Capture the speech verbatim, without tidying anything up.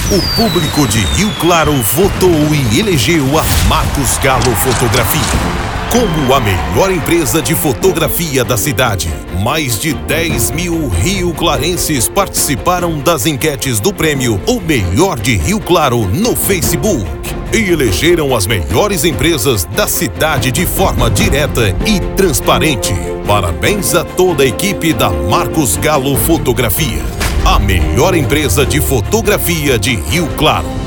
O público de Rio Claro votou e elegeu a Marcos Galo Fotografia como a melhor empresa de fotografia da cidade. Mais de dez mil rio-clarenses participaram das enquetes do prêmio O Melhor de Rio Claro no Facebook e elegeram as melhores empresas da cidade de forma direta e transparente. Parabéns a toda a equipe da Marcos Galo Fotografia, a melhor empresa de fotografia de Rio Claro.